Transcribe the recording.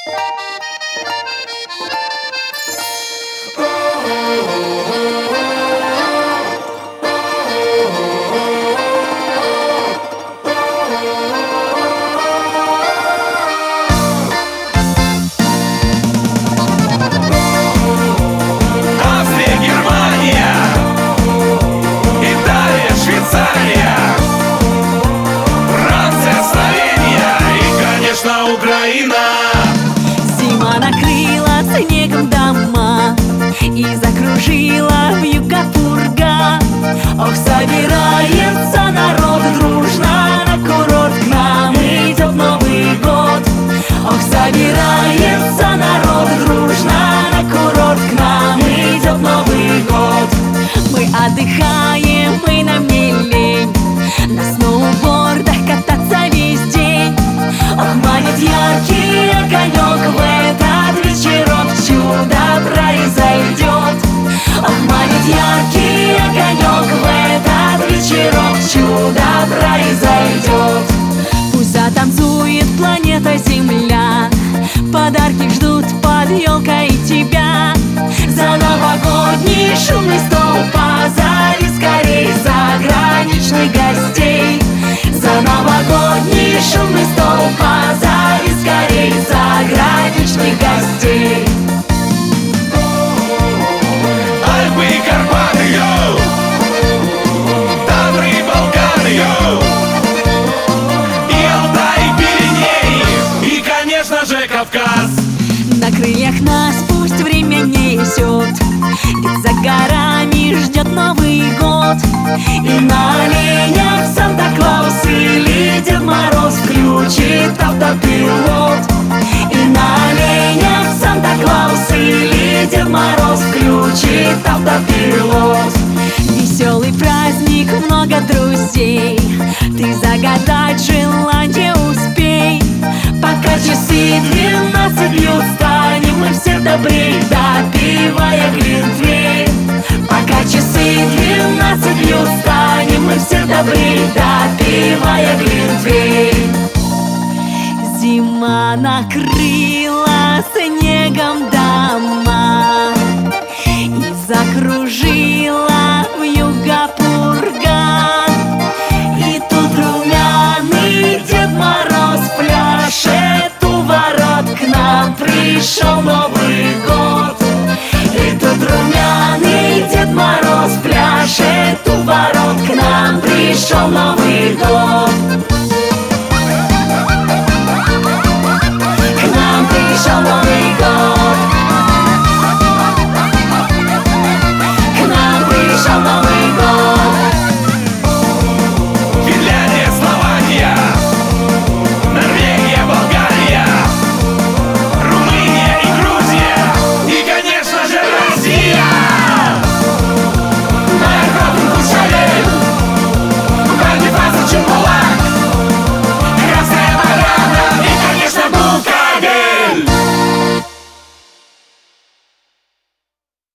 Зима накрыла снегом дома и закружила вьюга пурга. Ох, собирается народ дружно на курорт, к нам идет Новый год. Ох, собирается народ дружно на курорт, к нам идет Новый год. Мы отдыхаем, мы нам не лень на сноубордах кататься весь день. Ох, манит яркий огонек, в этот вечерок чудо произойдет. Ох, манит яркий огонек, в этот вечерок чудо произойдет. Пусть затанцует планета Земля, подарки ждут под елкой тебя. За новогодний шумный стол позови скорей заграничных гостей. За новогодний шумный стол позови скорей заграничных гостей. Альпы и Карпаты, йоу! Татры и Балканы, йоу! И Алтай, и Пиренеи, и, конечно же, Кавказ. На крыльях нас пусть время несет, ведь за горами ждет Новый год. И на оленях Санта-Клаус или Дед Мороз включит автопилот. И на оленях Санта-Клаус или Дед Мороз включит автопилот. Веселый праздник, много друзей, ты загадать желание успей. Пока часы 12 бьют, станем мы все добрей, допивая глинтвейн. Пока часы 12 бьют, станем мы все добрей, допивая глинтвейн. Зима накрыла снегом дома и закружила вьюга пурга. И тут румяный Дед Мороз пляшет у ворот, к нам пришел Новый год. И тут румяный Дед Мороз пляшет у ворот, к нам пришел Новый год.